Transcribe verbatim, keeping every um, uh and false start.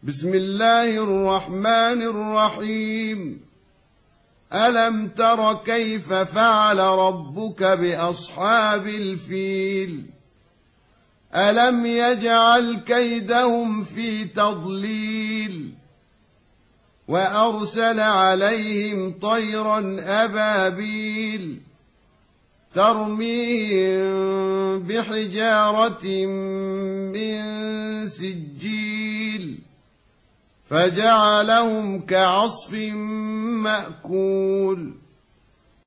بسم الله الرحمن الرحيم. ألم تر كيف فعل ربك بأصحاب الفيل؟ ألم يجعل كيدهم في تضليل وأرسل عليهم طيرا أبابيل ترميهم بحجارة من سجيل فجعلهم كعصف مأكول.